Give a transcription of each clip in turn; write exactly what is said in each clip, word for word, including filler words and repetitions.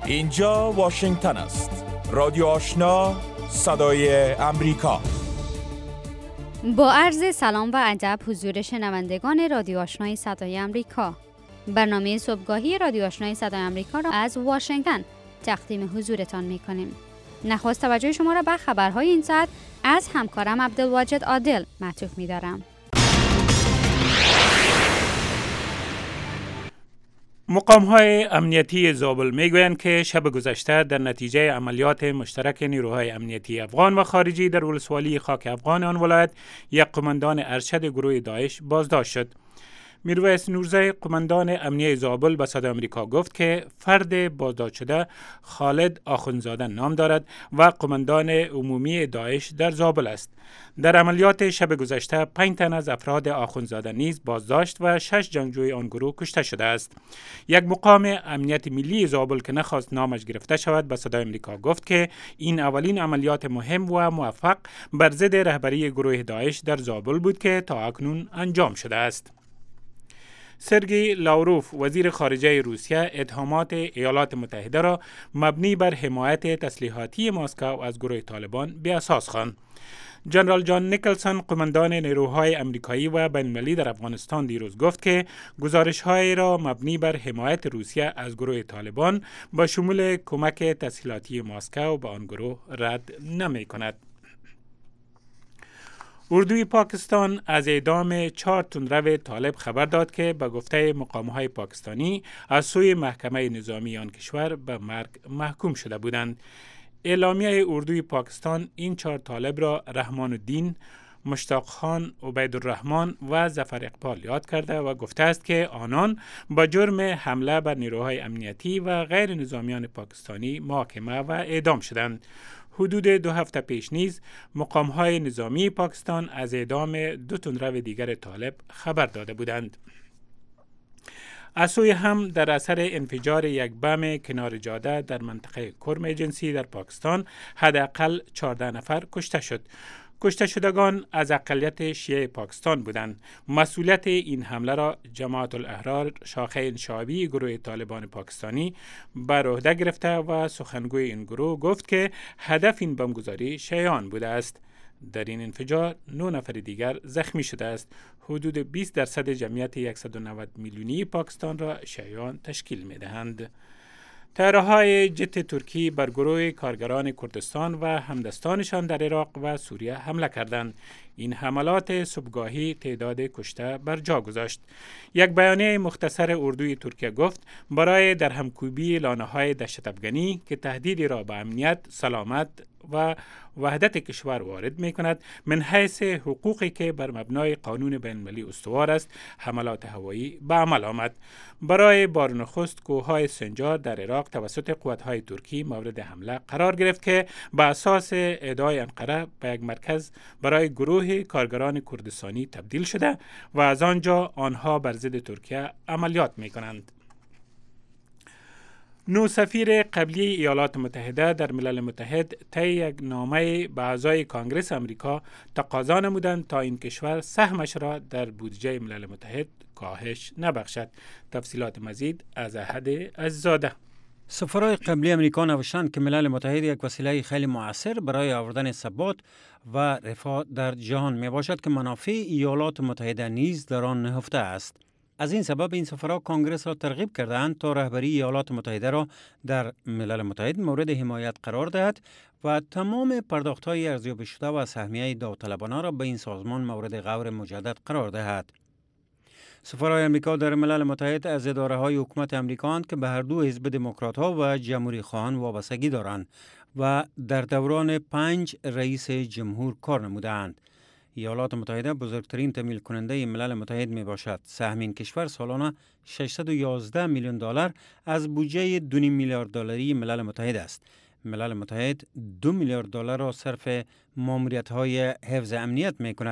اینجا واشنگتن است. رادیو آشنا، صدای امریکا. با عرض سلام و ادب حضور شنوندگان رادیو آشنای صدای امریکا. برنامه صبحگاهی رادیو آشنای صدای امریکا را از واشنگتن تقدیم حضورتان می‌کنیم. نخست توجه شما را به خبرهای این ساعت از همکارم عبدالواجد عادل معطوف می‌دارم. مقام‌های امنیتی زابل میگویند که شب گذشته در نتیجه عملیات مشترک نیروهای امنیتی افغان و خارجی در ولسوالی خاک افغان آن ولایت یک قماندان ارشد گروه داعش بازداشت شد. میرویس نورزی قماندان امنیه زابل به صدای آمریکا گفت که فرد بازداشت شده خالد آخونزاده نام دارد و قماندان عمومی داعش در زابل است. در عملیات شب گذشته پنج تن از افراد آخونزاده نیز بازداشت و شش جنگجوی آن گروه کشته شده است. یک مقام امنیت ملی زابل که نخواست نامش گرفته شود به صدای آمریکا گفت که این اولین عملیات مهم و موفق بر ضد رهبری گروه داعش در زابل بود که تا اکنون انجام شده است. سرگئی لاوروف وزیر خارجه روسیه اتهامات ایالات متحده را مبنی بر حمایت تسلیحاتی مسکو از گروه طالبان بی اساس خواند. جنرال جان نیکلسون قماندان نیروهای امریکایی و بین‌المللی در افغانستان دیروز گفت که گزارش‌های را مبنی بر حمایت روسیه از گروه طالبان با شمول کمک تسلیحاتی مسکو به آن گروه رد نمی‌کند. اردوی پاکستان از اعدام چهار تندرو طالب خبر داد که به گفته مقام‌های پاکستانی از سوی محکمه نظامی آن کشور به مرگ محکوم شده بودند. اعلامیه اردوی پاکستان این چهار طالب را رحمان الدین، مشتاق خان، عبیدالرحمن و ظفر اقبال یاد کرده و گفته است که آنان با جرم حمله بر نیروهای امنیتی و غیر نظامیان پاکستانی محاکمه و اعدام شدند. حدود دو هفته پیش نیز مقام‌های نظامی پاکستان از اعدام دو تندرو دیگر طالب خبر داده بودند. از سوی هم در اثر انفجار یک بم کنار جاده در منطقه کرم ایجنسی در پاکستان حداقل چهارده نفر کشته شد. کشته شدگان از اقلیت شیعه پاکستان بودند. مسئولیت این حمله را جماعت الاحرار شاخه انشابی گروه طالبان پاکستانی بر عهده گرفته و سخنگوی این گروه گفت که هدف این بمبگذاری شیعیان بوده است. در این انفجار نه نفر دیگر زخمی شده است. حدود بیست درصد جمعیت صد و نود میلیونی پاکستان را شیعیان تشکیل می دهند. طیاره‌های جت ترکی بر گروه کارگران کردستان و همدستانشان در عراق و سوریه حمله کردند. این حملات صبحگاهی تعداد کشته بر جا گذاشت. یک بیانیه مختصر اردوی ترکیه گفت برای درهمکوبی لانه‌های دهشت افغانی که تهدیدی را به امنیت، سلامت و وحدت کشور وارد می کند من حیث حقوقی که بر مبنای قانون بین‌المللی استوار است حملات هوایی به عمل آمد. برای بار نخست کوههای سنجار در عراق توسط قوات‌های ترکی مورد حمله قرار گرفت که به اساس ادعای انقره به یک مرکز برای گروه کارگران کردستانی تبدیل شده و از آنجا آنها بر ضد ترکیه عملیات می کنند. نو سفیر قبلی ایالات متحده در ملل متحد طی یک نامه به اعضای کانگرس امریکا تقاضا نمودند تا این کشور سهمش را در بودجه ملل متحد کاهش نبخشد. تفصیلات مزید از احد عزیزاده. سفرای قبلی امریکا نوشتند که ملل متحد یک وسیله خیلی مؤثر برای آوردن ثبات و رفاه در جهان می باشد که منافع ایالات متحده نیز در آن نهفته است. از این سبب این سفرها کانگرس را ترغیب کردند تا رهبری ایالات متحده را در ملل متحد مورد حمایت قرار دهد و تمام پرداخت‌های ارزیابی شده و سهمیه داوطلبانه را به این سازمان مورد غور مجدد قرار دهد. سفرهای امریکا در ملل متحد از اداره‌های حکومت امریکا اند که به هر دو حزب دموکرات‌ها و جمهوری خواهان وابستگی دارند و در دوران پنج رئیس جمهور کار نمودند. ایالات متحده بزرگترین تمویل کننده ملل متحد می باشد. سهم این کشور سالانه ششصد و یازده میلیون دلار از بودجه دو میلیارد دلاری ملل متحد است. ملل متحد دو میلیارد دلار را صرف ماموریت‌های حفظ امنیت می کند.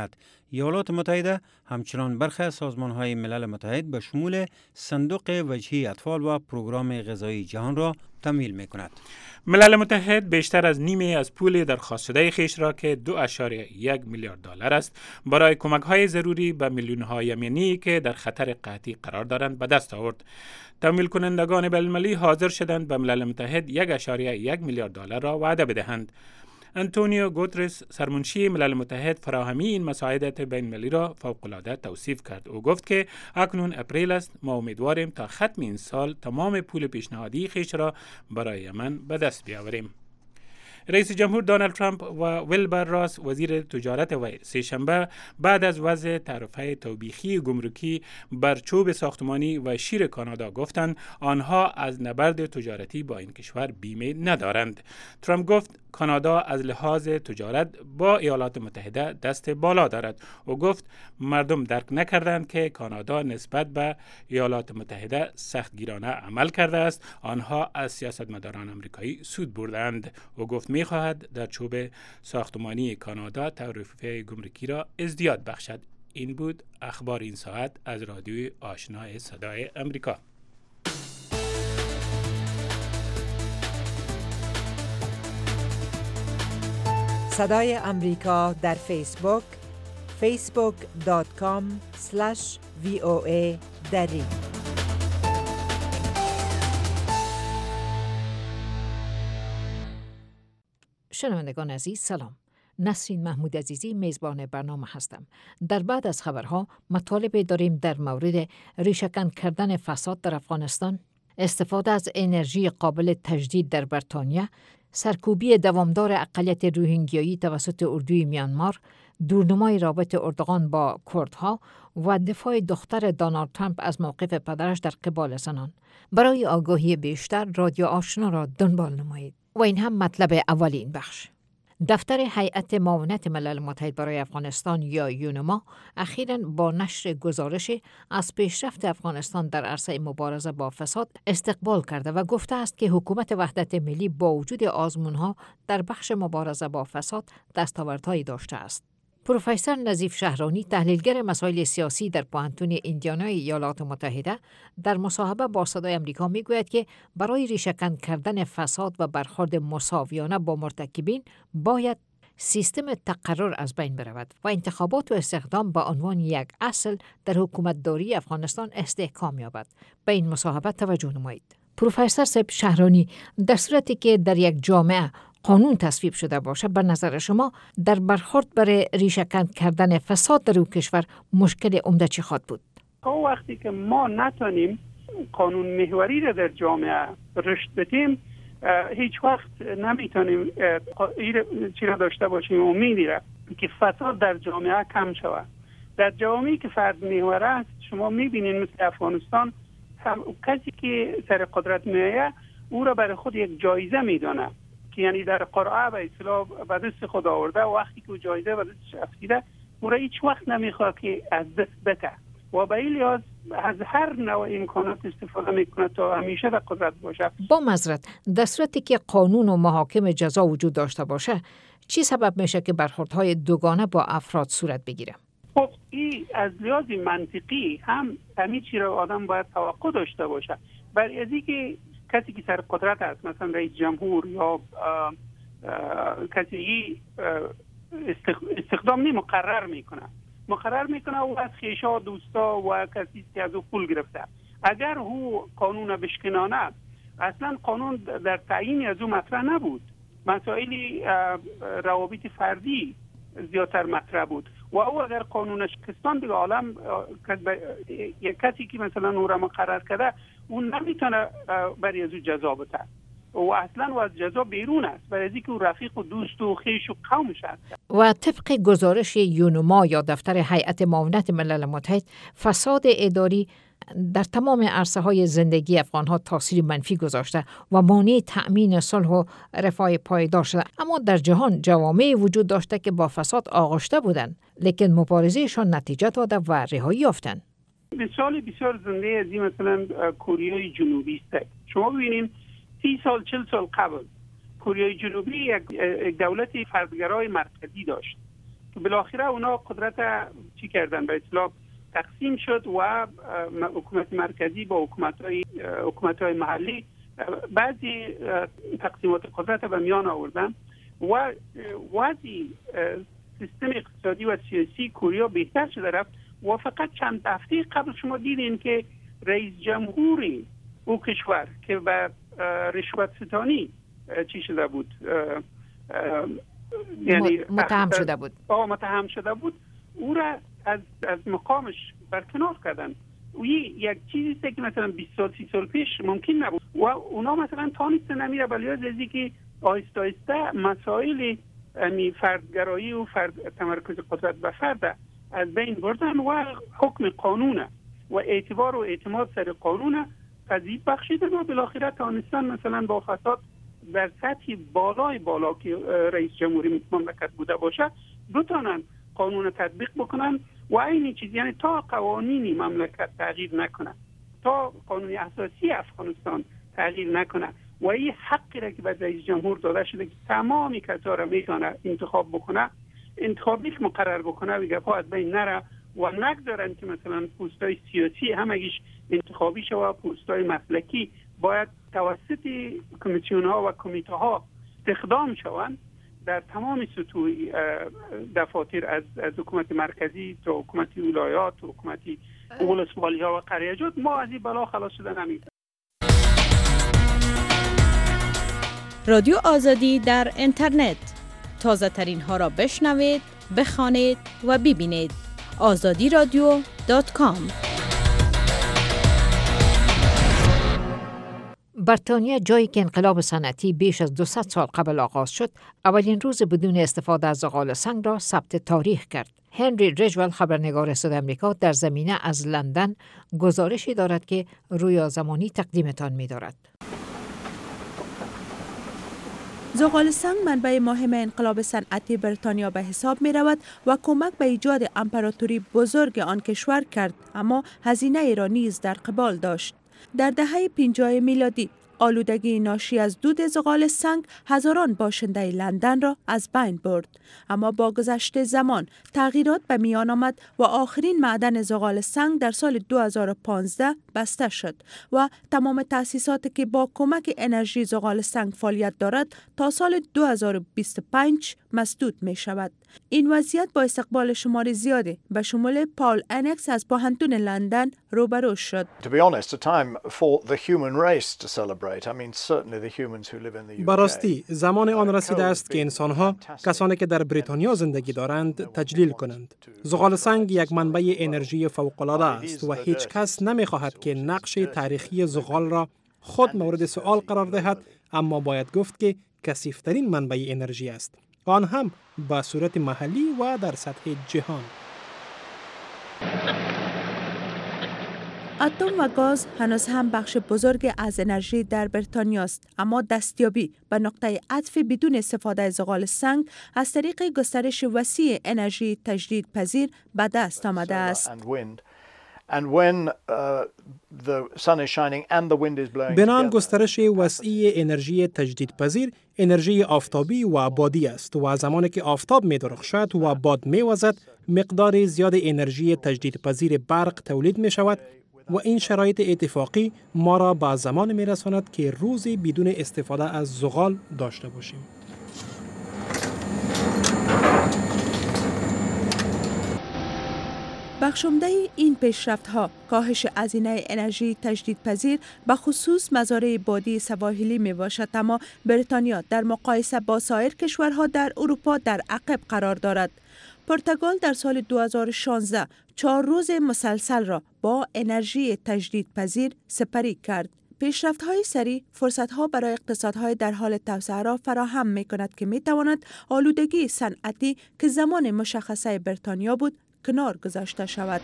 ایالات متحده همچنان برخی از سازمان‌های ملل متحد به شمول صندوق وجهی اطفال و پروگرام غذایی جهان را تمویل می‌کند. ملل متحد بیشتر از نیمه از پول درخواست شده خیش را که دو اشاریه یک میلیارد دلار است برای کمک‌های ضروری به میلیون‌های یمنی که در خطر قحطی قرار دارند به دست آورد. تمویل کنندگان بین‌المللی حاضر شدند به ملل متحد یک اشاریه یک میلیارد دلار را وعده بدهند. انتونیو گوترس سرمنشی ملل متحد فراهمی این مساعدت بین‌المللی را فوق‌العاده توصیف کرد. او گفت که اکنون اپریل است، ما امیدواریم تا ختم این سال تمام پول پیشنهادی خیش را برای یمن به دست بیاوریم. رئیس جمهور دونالد ترامپ و ویلبر راس وزیر تجارت وی سه شنبه بعد از وضع تعرفه توبیخی گمرکی بر چوب ساختمانی و شیر کانادا گفتند آنها از نبرد تجارتی با این کشور بیمه ندارند. ترامپ گفت کانادا از لحاظ تجارت با ایالات متحده دست بالا دارد. او گفت مردم درک نکردند که کانادا نسبت به ایالات متحده سختگیرانه عمل کرده است. آنها از سیاستمداران آمریکایی سود بردند. او گفت می خواهد در چوب ساختمانی کانادا تعرفه گمرکی را ازدیاد بخشد. این بود اخبار این ساعت از رادیوی آشنای صدای امریکا. صدای امریکا در فیسبوک فیسبوک دات کام اسلش وی او ای دری. شنوندگان عزیز سلام. نسرین محمود عزیزی میزبان برنامه هستم. در بعد از خبرها مطالب داریم در مورد ریشه‌کن کردن فساد در افغانستان، استفاده از انرژی قابل تجدید در بریتانیا، سرکوبی دوامدار اقلیت روهینگیایی توسط اردوی میانمار، دورنمای رابط اردوغان با کردها و دفاع دختر دونالد ترامپ از موقف پدرش در قبال زنان. برای آگاهی بیشتر رادیو آشنا را دنبال نمایید. و این هم مطلب اولین بخش. دفتر هیئت معاونت ملل متحد برای افغانستان یا یونما اخیراً با نشر گزارشی از پیشرفت افغانستان در عرصه مبارزه با فساد استقبال کرده و گفته است که حکومت وحدت ملی با وجود آزمونها در بخش مبارزه با فساد دستاوردهایی داشته است. پروفسور نظیف شهرانی، تحلیلگر مسائل سیاسی در پوهنتون ایندیانا ایالات متحده، در مصاحبه با صدای امریکا میگوید که برای ریشه‌کن کردن فساد و برخورد مساویانه با مرتکبین باید سیستم تقرر از بین برود و انتخابات و استخدام به عنوان یک اصل در حکومتداری افغانستان استحکام یابد. به این مصاحبه توجه نمایید. پروفسور صاحب شهرانی، در صورتی که در یک جامعه قانون تصویب شده باشه، بر نظر شما در برخورد برای ریشه‌کن کردن فساد در اون کشور مشکل عمده چی خواهد بود؟ وقتی که ما نتونیم قانون محوری را در جامعه رشد بدیم، هیچ وقت نمیتونیم چی را داشته باشیم امیدی را که فساد در جامعه کم شود. در جامعه‌ای که فرد محور است، شما میبینید مثل افغانستان، هم کسی که سر قدرت میآید او را برای خود یک جایزه میدانه، یعنی در قرعه به اصطلاح به دست خود آورده و وقتی که جایزه به دستش رسیده او را هیچ وقت نمیخواد که از دست بده و به این لحاظ از هر نوع امکانات استفاده میکنه تا همیشه در قدرت باشه. با معذرت، در صورتی که قانون و محاکم جزا وجود داشته باشه، چی سبب میشه که برخوردهای دوگانه با افراد صورت بگیره؟ خب این از لحاظ منطقی هم همین چیز را آدم باید توقع داشته باشه. برای از اینکه کسی که سر قدرت است، مثلا رئیس جمهور یا آه آه کسی استخدام نمی مقرر میکنه مقرر میکنه و از خیشا دوستا و کسی که از او پول گرفته، اگر او قانون بشکنانه، اصلا قانون در تعیین از او مطرح نبود، مسائل روابط فردی زیادتر مطرح بود و او اگر قانونش کستان دیگه عالم یک کسی که مثلا او را مقرر کرده اون نمیتونه برای از او جزا بده و اصلا و از جزا بیرون است، برای اینکه او رفیق و دوست و خیش و قومش است. و طبق گزارش یونما یا دفتر هیئت معاونت ملل متحد، فساد اداری در تمام عرصه های زندگی افغان ها تاثیر منفی گذاشته و مانع تأمین صلح و رفاه پایدار شده. اما در جهان جوامعی وجود داشته که با فساد آغشته بودند، لیکن مبارزهشان نتیجه داده و رهایی یافتند. مثال بسیار زنده از این مثلا کره جنوبی است. شما ببینید سی سال چل سال قبل کره جنوبی یک دولت فردگرای مرکزی داشت که بالاخره اونا قدرت چی کردن، به اصطلاح تقسیم شد و حکومت مرکزی با حکومت‌های حکومت‌های محلی بعضی تقسیمات قدرت به میان آوردن و وضع سیستم اقتصادی و سیاسی کوریا بهتر شده رفت و فقط چند هفته قبل شما دیدین که رئیس جمهوری او کشور که به رشوت ستانی چی شده بود، یعنی متهم شده بود آه متهم شده بود او را از از مقامش برکنار کردن. و یک چیزی است که مثلا بیست سال سی سال پیش ممکن نبود و اونا مثلا تانیست نمیره ولی از که آهسته آهسته مسائل یعنی فردگرایی و فرد تمرکز قدرت به فرد از بین بردن و حکم قانون و اعتبار و اعتماد سر قانون تضعیف بخشیدن و بالاخره تانستن مثلا با فساد در سطح بالای بالا که رئیس جمهوری مملکت بوده باشه بتونن قانون تطبیق بکنن و این چیز، یعنی تا قوانین مملکت تغییر نکنه، تا قانون اساسی افغانستان تغییر نکنه و این حقی را که به رئیس جمهور داده شده که تمامی کسا را میتونه انتخاب بکنه، انتخابیش مقرر بکنه و گپا از بین نره و نگذارن که مثلا پست‌های سیاسی همگیش انتخابی شده و پست‌های مسلکی باید توسط کمیسیون ها و کمیته ها استخدام شوند در تمام سطوح دفاتر از از حکومت مرکزی تا حکومت ولایات تا حکومت ولسوالی ها و قریجات. ما از این بلا خلاص شده نمی‌تونیم. رادیو آزادی در اینترنت، تازه ترین ها را بشنوید، بخوانید و ببینید. آزادی رادیو دات کام. بریتانیا، جایی که انقلاب صنعتی بیش از دویست سال قبل آغاز شد، اولین روز بدون استفاده از زغال سنگ را ثبت تاریخ کرد. هنری ریجول، خبرنگار صدای آمریکا، در زمینه از لندن گزارشی دارد که رویا زمانی تقدیمتان می‌دارد. زغال سنگ منبع مهم انقلاب صنعتی بریتانیا به حساب می رود و کمک به ایجاد امپراتوری بزرگ آن کشور کرد، اما هزینه ای را نیز در قبال داشت. در دهه پنجاه میلادی آلودگی ناشی از دود زغال سنگ هزاران باشنده لندن را از بین برد، اما با گذشت زمان تغییرات به میان آمد و آخرین معدن زغال سنگ در سال دو هزار و پانزده بسته شد و تمام تأسیساتی که با کمک انرژی زغال سنگ فعالیت دارد تا سال دو هزار و بیست و پنج مسدود می شود. این وضعیت با استقبال شمار زیادی به شمول پال انکس از پوهنتون لندن روبرو شد. براستی زمان آن رسیده است که انسان‌ها، کسانی که در بریتانیا زندگی دارند، تجلیل کنند. زغال سنگ یک منبع انرژی فوق‌العاده است و هیچ کس نمی‌خواهد که نقش تاریخی زغال را خود مورد سؤال قرار دهد، اما باید گفت که کثیف‌ترین منبع انرژی است، آن هم به صورت محلی و در سطح جهان. اتم و گاز هنوز هم بخش بزرگ از انرژی در بریتانیا است، اما دستیابی به نقطه عطف بدون استفاده از زغال سنگ از طریق گسترش وسیع انرژی تجدیدپذیر به دست آمده است. بنان گسترش وسیع انرژی تجدیدپذیر انرژی آفتابی و بادی است و زمانی که آفتاب می درخشد و باد می وزد، مقدار زیاد انرژی تجدیدپذیر برق تولید می شود و این شرایط اتفاقی ما را به زمان می رساند که روزی بدون استفاده از زغال داشته باشیم. بخشمده این پیشرفت‌ها کاهش هزینه انرژی تجدیدپذیر به خصوص مزارع بادی سواحلی می باشد، اما بریتانیا در مقایسه با سایر کشورها در اروپا در عقب قرار دارد. پرتغال در سال دو هزار و شانزده چهار روز مسلسل را با انرژی تجدیدپذیر سپری کرد. پیشرفت‌های سریع فرصت‌ها برای اقتصادهای در حال توسعه را فراهم می‌کند که می‌تواند آلودگی صنعتی که زمان مشخصه بریتانیا بود کنار گذاشته شود.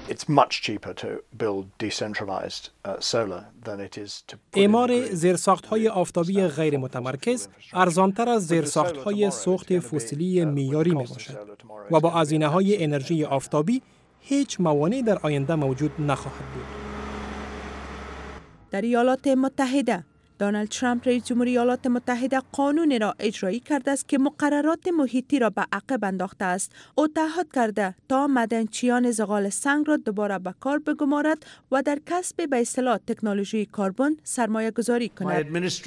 اعمار زیرساخت‌های آفتابی غیر متمرکز ارزانتر از زیرساخت‌های سوخت فسیلی معیاری میباشد و با هزینه‌های انرژی آفتابی هیچ موانعی در آینده موجود نخواهد بود. در ایالات متحده دونالد ترامپ رئیس جمهوری ایالات متحده قانون را اجرایی کرده است که مقررات محیطی را به عقب انداخته است. او تعهد کرده تا معدنچیان زغال سنگ را دوباره به کار بگمارد و در کسب به اصطلاح تکنولوژی کربن سرمایه گذاری کند.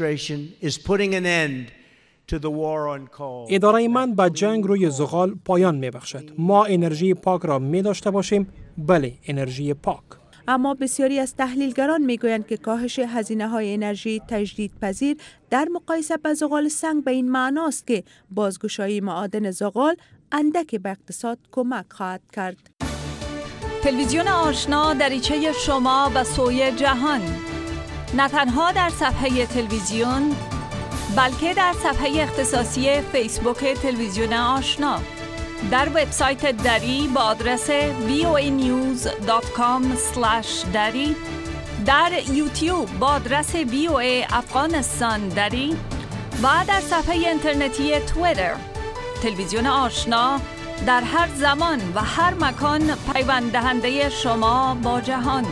اداره من به جنگ روی زغال پایان می بخشد. ما انرژی پاک را می داشته باشیم. بله، انرژی پاک. اما بسیاری از تحلیلگران میگویند که کاهش هزینه های انرژی تجدیدپذیر در مقایسه با زغال سنگ به این معناست که بازگشایی معادن زغال اندکی به اقتصاد کمک خواهد کرد. تلویزیون آشنا دریچه شما به سوی جهان، نه تنها در صفحه تلویزیون بلکه در صفحه اختصاصی فیسبوک تلویزیون آشنا، در وبسایت دری با آدرس وی او ای نیوز دات کام اسلش دری، در یوتیوب با آدرس وی او ای افغانستان دری و در صفحه اینترنتی توییتر. تلویزیون آشنا در هر زمان و هر مکان پیوند دهنده شما با جهان.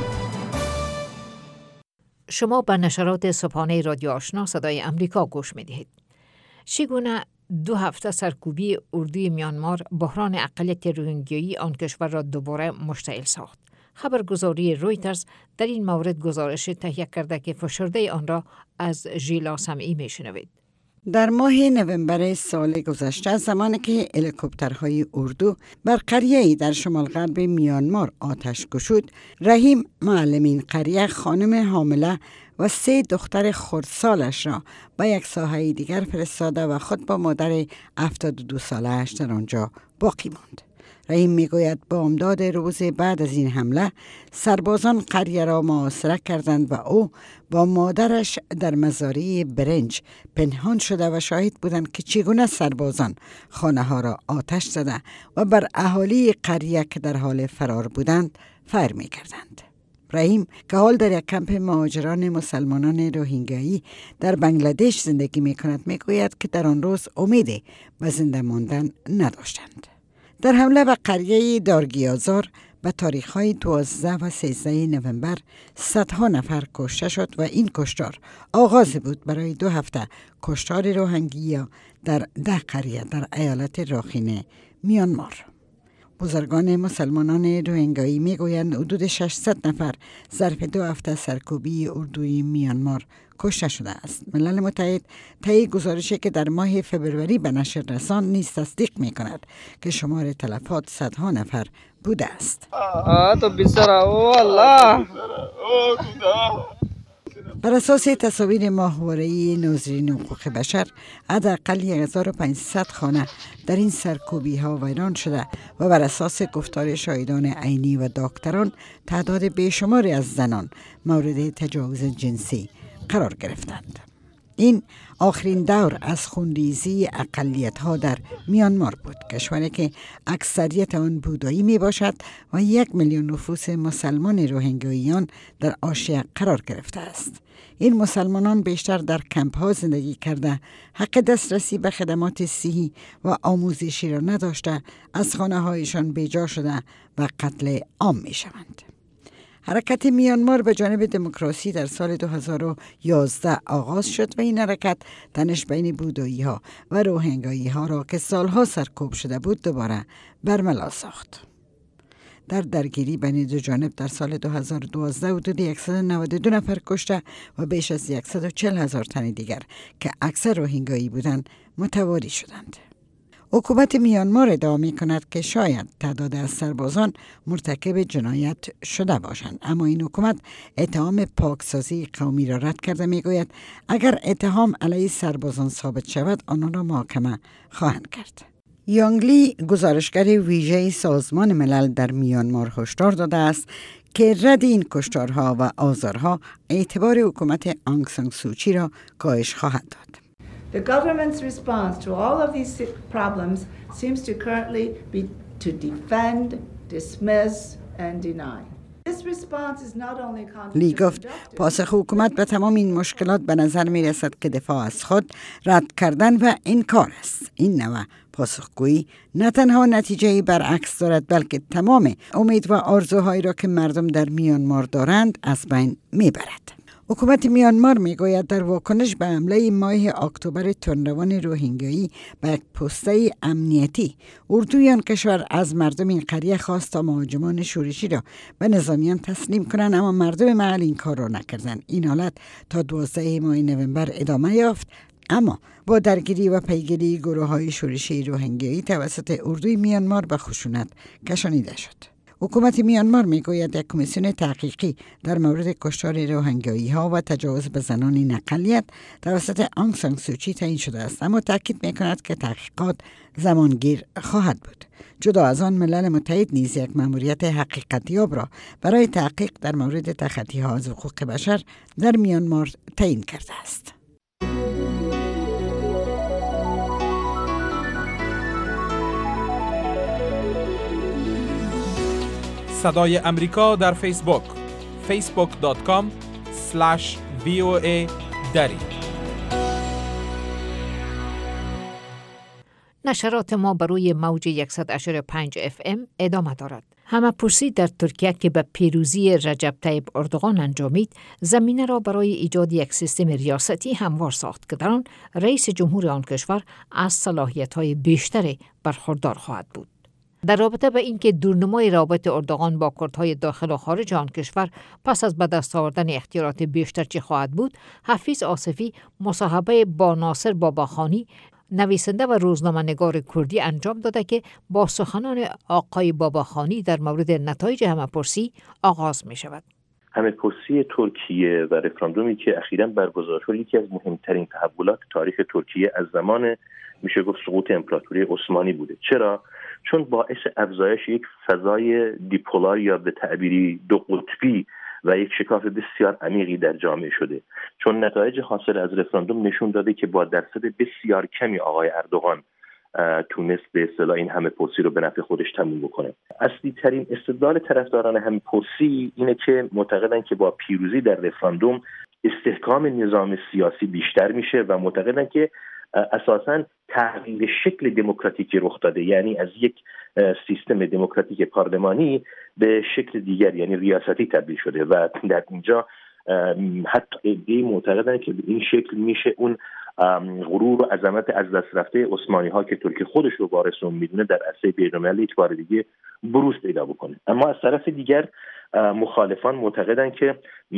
شما به نشرات صبحانه رادیو آشنا صدای امریکا گوش می‌دهید. چگونه دو هفته سرکوبی اردوی میانمار بحران اقلیت روهینگیایی آن کشور را دوباره مشتعل ساخت. خبرگزاری رویترز در این مورد گزارش تهیه کرده که فشرده آن را از ژیلا سمعی میشنوید. در ماه نوامبر سال گذشته، زمانی که هلیکوپترهای اردو بر قریه‌ای در شمال غرب میانمار آتش گشود، رحیم معلمین قریه خانم حامله و سه دختر خردسالش را به یک ساحه دیگر فرستاده و خود با مادر هفتاد و دو ساله‌اش در آنجا باقی ماند. رحیم میگوید با امداد روز بعد از این حمله، سربازان قریه را محاصره کردند و او با مادرش در مزارع برنج پنهان شده و شاهد بودند که چگونه سربازان خانه ها را آتش زده و بر اهالی قریه که در حال فرار بودند فیر می کردند. رحیم که حال در یک کمپ مهاجران مسلمانان روهینگایی در بنگلادش زندگی می کند می گوید که در آن روز امیدی به زنده ماندن نداشتند. در حمله به قریه دارگیازار به تاریخ‌های دوازده و سیزده نوامبر صدها نفر کشته شد و این کشتار آغاز بود برای دو هفته کشتار روهینگیا در ده قریه در ایالت راخین میانمار. بزرگان مسلمانان روهینگایی میگویند حدود ششصد نفر ظرف دو هفته سرکوبی اردوی میانمار کشته شده است. ملل متحد طی گزارشی که در ماه فبروری به نشر رساند نیز تصدیق می کند که شمار تلفات صدها نفر بوده است. بر اساس تصاویر ماهواره‌ای ناظرین حقوق بشر، حداقل یک هزار و پانصد خانه در این سرکوبی ها ویران شده و بر اساس گفتار شاهدان عینی و دکتران، تعداد بیشماری از زنان مورد تجاوز جنسی قرار گرفتند. این آخرین دور از خونریزی اقلیت ها در میانمار بود، کشوری که اکثریت آن بودایی می باشد و یک میلیون نفوس مسلمان روهینگیاییان در آسیا قرار گرفته است. این مسلمانان بیشتر در کمپ ها زندگی کرده، حق دسترسی به خدمات صحی و آموزشی را نداشته، از خانه هایشان بیجا شده و قتل عام می شوند. حرکت میانمار به جانب دموکراسی در سال دو هزار و یازده آغاز شد و این حرکت تنش بین بودایی ها و روهینگایی ها را که سالها سرکوب شده بود دوباره برملا ساخت. در درگیری بین دو جانب در سال دو هزار و دوازده حدود صد و نود و دو نفر کشته و بیش از صد و چهل هزار تن دیگر که اکثر روهینگایی بودند متواری شدند. حکومت میانمار ادعا می کند که شاید تعداد از سربازان مرتکب جنایت شده باشند، اما این حکومت اتهام پاکسازی قومی را رد کرده. می گوید اگر اتهام علیه سربازان ثابت شود آنان را محاکمه خواهند کرد. یانگلی گزارشگر ویژه سازمان ملل در میانمار هشدار داده است که رد این کشتارها و آزارها اعتبار حکومت آنگ سان سوچی را کاهش خواهد داد. The government's response to all of these problems seems to currently be to defend, dismiss, and deny. This response is not only لی گفت پاسخ حکومت به تمام این مشکلات به نظر می رسد که دفاع از خود، رد کردن و انکار است. این نوع پاسخگویی نه تنها نتیجه‌ای برعکس دارد بلکه تمام امید و آرزوهایی را که مردم در میانمار دارند از بین می برد. حکومت میانمار میگوید در واکنش به حمله ماه اکتبر تندروان روهینگیایی به یک پسته امنیتی، اردوی آن کشور از مردم این قریه خواست تا مهاجمان شورشی را به نظامیان تسلیم کنند، اما مردم محل این کار را نکردند. این حالت تا دوازده ماه نوامبر ادامه یافت، اما با درگیری و پیگیری گروه های شورشی روهینگیایی توسط اردوی میانمار به خشونت کشانیده شد. حکومت میانمار میگوید یک کمیسیون تحقیقی در مورد کشتار روهینگیایی ها و تجاوز به زنان اقلیت توسط آنگ سان سوچی تعیین شده است، اما تاکید میکند که تحقیقات زمانگیر خواهد بود. جدا از آن، ملل متحد نیز یک مأموریت حقیقتیاب را برای تحقیق در مورد تخطی ها از حقوق بشر در میانمار تعیین کرده است. صدای امریکا در فیسبوک فیسبوک دات کام اسلش وی او ای دری. نشرات ما بر روی موج صد و پنج اف ام ادامه دارد. همه پرسی در ترکیه که به پیروزی رجب طیب اردوغان انجامید، زمینه را برای ایجاد یک سیستم ریاستی هموار ساخت که در آن رئیس جمهور آن کشور از صلاحیت‌های بیشتری برخوردار خواهد بود. در رابطه به اینکه دورنمای رابطه اردوغان با کردهای داخل و خارج آن کشور پس از به دست آوردن اختیارات بیشتر چه خواهد بود، حفیظ آصفی مصاحبه با ناصر باباخانی، نویسنده و روزنامه‌نگار کردی انجام داده که با سخنان آقای باباخانی در مورد نتایج همه‌پرسی آغاز می شود. همه‌پرسی ترکیه و رفراندومی که اخیراً برگزار شد یکی از مهمترین تحولات تاریخ ترکیه از زمان میشه گفت سقوط امپراتوری عثمانی بوده. چرا؟ چون باعث افزایش یک فضای دیپولار یا به تعبیری دو قطبی و یک شکاف بسیار عمیقی در جامعه شده. چون نتایج حاصل از رفراندوم نشون داده که با درصد بسیار کمی آقای اردوغان تونست به اصطلاح این همه پرسی رو به نفع خودش تموم بکنه. اصلی ترین استدلال طرفداران همه پرسی اینه که معتقدن که با پیروزی در رفراندوم استحکام نظام سیاسی بیشتر میشه و معتقدن که اساساً تغییر شکل دموکراتیکی رخ داده، یعنی از یک سیستم دموکراتیک پارلمانی به شکل دیگر یعنی ریاستی تبدیل شده و در اینجا حتی ایده معتقدن که به این شکل میشه اون غرور و عظمت از دست رفته عثمانی ها که ترکیه خودش رو وارث اون میدونه در عرصه بین‌المللی یک بار دیگه بروز پیدا بکنه. اما از طرف دیگر مخالفان معتقدن که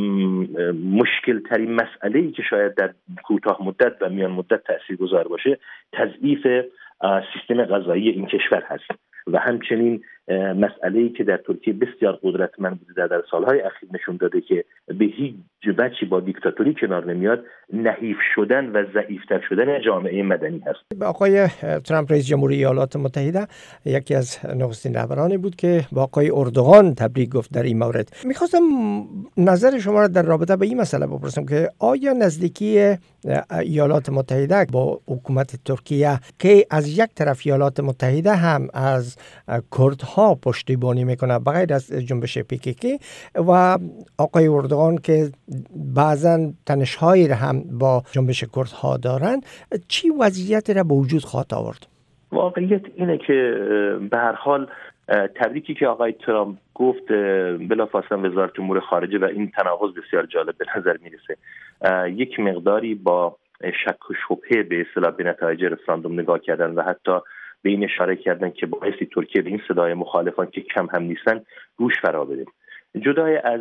مشکل ترین مسئله‌ای که شاید در کوتاه مدت و میان مدت تاثیرگذار باشه تضعیف سیستم قضایی این کشور هست و همچنین مسئله‌ای که در ترکیه بسیار قدرتمند بوده در سالهای اخیر نشون داده که به هیچ وجهی با دیکتاتوری کنار نمیاد، نحیف شدن و ضعیفتر شدن جامعه مدنی هست. آقای ترامپ رئیس جمهوری ایالات متحده یکی از نخستین رهبرانی بود که با آقای اردوغان تبریک گفت در این مورد. میخواستم نظر شما را در رابطه به این مسئله بپرسم که آیا نزدیکی ایالات متحده با حکومت ترکیه که از یک طرف ایالات متحده هم از کردها پشتیبانی میکنه بغیر از جنبش پیکیکی و آقای اردوغان که بعضا تنش‌هایی را هم با جنبش کردها دارن، چی وضعیت را به وجود خواهد آورد؟ واقعیت اینه که به هر حال تبریکی که آقای ترامپ گفت بلافاصله وزارت امور خارجه و این تناقض بسیار جالب به نظر میرسه، یک مقداری با شک و شبهه به اصطلاح به نتایج رفراندوم نگاه کردن و حتی به این اشاره کردن که باعثی ترکیه به این صدای مخالفان که کم هم نیستن روش فرا بده. جدای از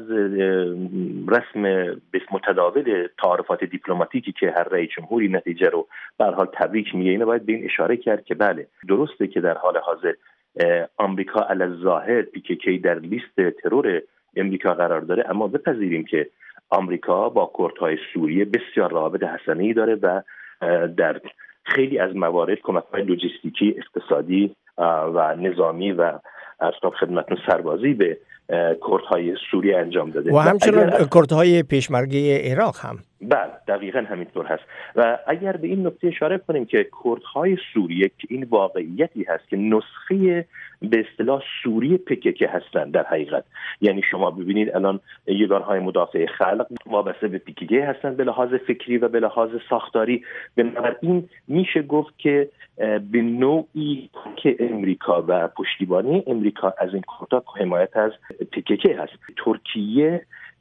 رسم متداول تعارفات دیپلماتیکی که هر رئیس جمهوری نتیجه رو به هر حال تبریک میگه، اینو باید به این اشاره کرد که بله درسته که در حال حاضر آمریکا علی الظاهر پیکیکی در لیست ترور امریکا قرار داره، اما بپذیریم که آمریکا با کردهای سوریه بسیار روابط حسنه‌ای داره و در خیلی از موارد کمک‌های لوجستیکی، اقتصادی و نظامی و اصلا خدمتون سربازی به کردهای سوریه انجام داده و همچنین کردهای پیشمرگه عراق هم. بله دقیقاً همینطور هست و اگر به این نکته اشاره کنیم که کردهای سوریه که این واقعیتی هست که نسخه به اصطلاح سوریه پکیکه هستند در حقیقت، یعنی شما ببینید الان یگانهای مدافع خلق وابسته به پکیکه هستند به لحاظ فکری و به لحاظ ساختاری. بنابراین میشه گفت که به نوعی که امریکا و پشتیبانی امریکا از این کردها حمایت از پکیکه هست. ترکیه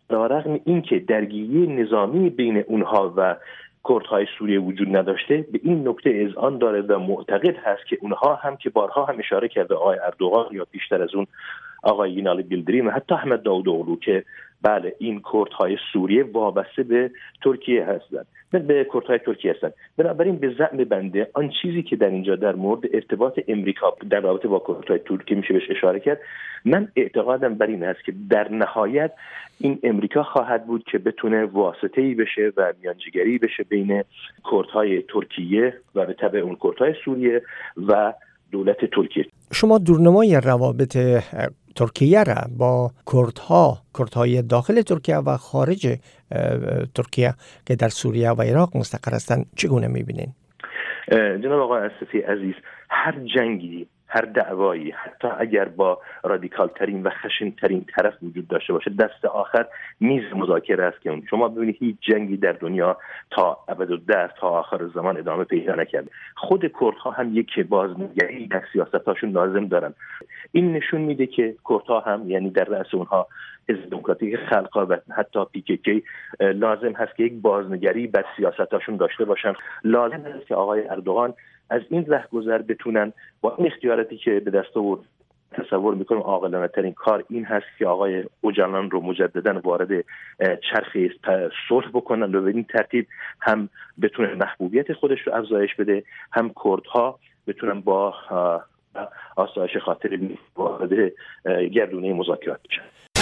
علیرغم اینکه درگیری نظامی بین اونها و کردهای سوریه وجود نداشته، به این نکته اذعان داره و معتقد هست که اونها هم که بارها هم اشاره کرده آقای اردوغان یا بیشتر از اون آقای بینالی بیلدریم و حتی احمد داوودوغلو که بله این کردهای سوریه وابسته به ترکیه هستند، به کردهای ترکیه هستند. بنابراین به زعم بنده آن چیزی که در اینجا در مورد ارتباط امریکا در رابطه با کردهای ترکیه میشه بهش اشاره کرد، من اعتقادم بر این است که در نهایت این امریکا خواهد بود که بتونه واسطه‌ای بشه و میانجیگری بشه بین کردهای ترکیه و به تبع اون کردهای سوریه و دولت ترکیه. شما دورنمای روابط ترکیه را با کردها، کردهای داخل ترکیه و خارج ترکیه که در سوریه و عراق مستقر هستند چگونه می‌بینید؟ جناب آقای اسدی عزیز، هر جنگی، هر دعوایی، حتی اگر با رادیکال ترین و خشن ترین طرف وجود داشته باشه، دست آخر میز مذاکره است که اون شما ببینید هیچ جنگی در دنیا تا ابدالدهر تا آخر زمان ادامه پیدا نکرده. خود کردها هم یک بازنگری در سیاستاشون لازم دارن. این نشون میده که کردها هم یعنی در رأس اونها حزب دموکراتیک خلق‌ها و حتی پی کی کی لازم هست که یک بازنگری بر سیاستاشون داشته باشن. لازم است که آقای اردوغان از این رهگذر بتونن با این اختیاراتی که به دست آورد، تصور میکنم عاقلانه ترین کار این هست که آقای اوجلان رو مجددا وارد چرخ صلح بکنن و به این ترتیب هم بتونه محبوبیت خودش رو افزایش بده، هم کردها بتونن با آسایش خاطر وارد گردونه مذاکرات بشن.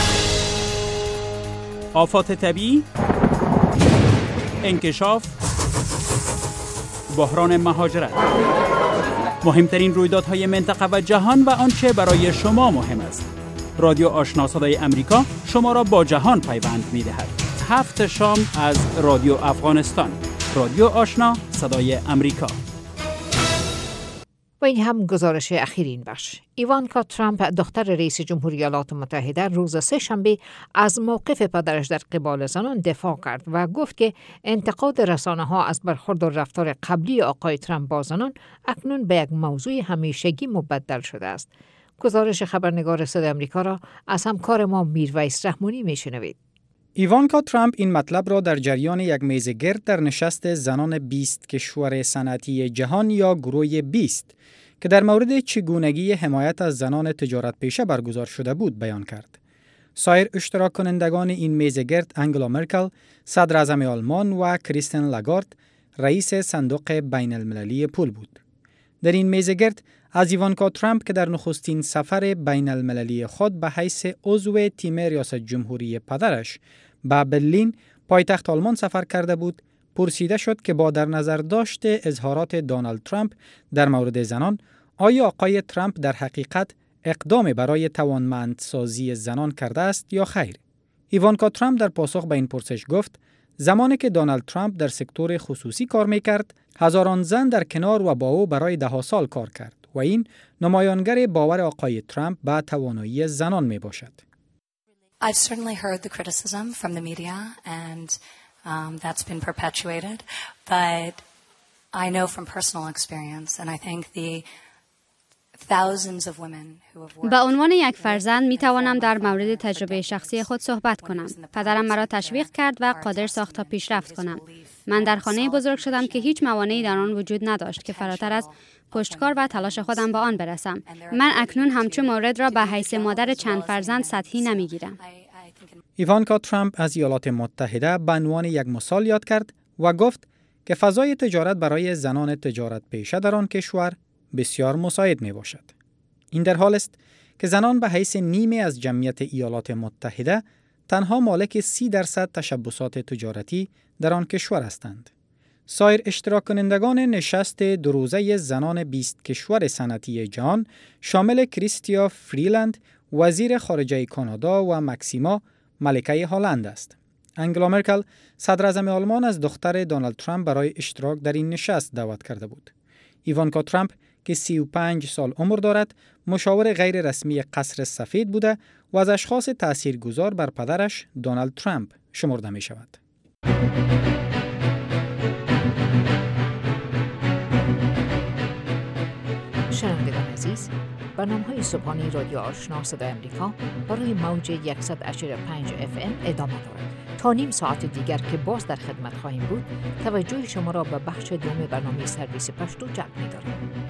آفات طبیعی، انکشاف، بحران مهاجرت، مهمترین رویدادهای منطقه و جهان و آنچه برای شما مهم است. رادیو آشنا صدای امریکا شما را با جهان پیوند می‌دهد. هفت شام از رادیو افغانستان. رادیو آشنا صدای امریکا. و این هم گزارش اخیر این بخش. ایوانکا ترامپ دختر رئیس جمهوری ایالات متحده روز سه شنبه از موقف پدرش در قبال زنان دفاع کرد و گفت که انتقاد رسانه ها از برخورد و رفتار قبلی آقای ترامپ با زنان اکنون به یک موضوع همیشگی مبدل شده است. گزارش خبرنگار صدای امریکا را از همکار ما میرویس رحمانی میشنوید. ایوانکا ترامپ این مطلب را در جریان یک میز گرد در نشست زنان بیست کشور صنعتی جهان یا گروه بیست که در مورد چگونگی حمایت از زنان تجارت پیشه برگزار شده بود بیان کرد. سایر اشتراک کنندگان این میز گرد انگلا مرکل، صدر اعظم آلمان و کریستین لاگارد، رئیس صندوق بین المللی پول بود. در این میز گرد از ایوانکا ترامپ که در نخستین سفر بین المللی خود به حیث عضو تیم ریاست جمهوری پدرش به برلین پایتخت آلمان سفر کرده بود، پرسیده شد که با در نظر داشت اظهارات دونالد ترامپ در مورد زنان، آیا آقای ترامپ در حقیقت اقدام برای توانمندسازی زنان کرده است یا خیر؟ ایوانکا ترامپ در پاسخ به این پرسش گفت زمانی که دونالد ترامپ در سکتور خصوصی کار می‌کرد، هزاران زن در کنار و با او برای ده سال کار کرد و این نمایانگر باور آقای ترامپ به توانایی زنان میباشد. I've certainly heard the criticism from the media and um, that's been perpetuated, but I know from personal experience and I think the thousands of women who have worked. به عنوان یک فرزند می توانم در مورد تجربه شخصی خود صحبت کنم. پدرم مرا تشویق کرد و قادر ساخت تا پیشرفت کنم. من در خانه بزرگ شدم که هیچ موانعی در آن وجود نداشت که فراتر از پشتکار و تلاش خودم به آن برسم. من اکنون همچون مورد را به حیث مادر چند فرزند سطحی نمیگیرم. ایوانکا ترامپ از ایالات متحده به عنوان یک مثال یاد کرد و گفت که فضای تجارت برای زنان تجارت پیشه در آن کشور بسیار مساعد می باشد. این در حال است که زنان به حیث نیمه از جمعیت ایالات متحده تنها مالک سی درصد تشبسات تجارتی در آن کشور هستند. سایر اشتراک کنندگان نشست دو روزه زنان بیست کشور صنعتی جهان شامل کریستیا فریلند وزیر خارجه کانادا و مکسیما ملکه هلند است. انگلا مرکل صدر اعظم آلمان از دختر دونالد ترامپ برای اشتراک در این نشست دعوت کرده بود. ایوانکا ترامپ که سی و پنج سال عمر دارد، مشاور غیر رسمی قصر سفید بوده و از اشخاص تاثیرگذار بر پدرش دونالد ترامپ شمرده می شود. شنوندگان عزیز، برنامه‌های صبحانه رادیو آشنا صدای امریکا برای موج صد و هشتاد و پنج اف ام ادامه دارد. تا نیم ساعت دیگر که باز در خدمت خواهیم بود، توجه شما را به بخش دوم برنامه سرویس پشتو جلب می‌داریم.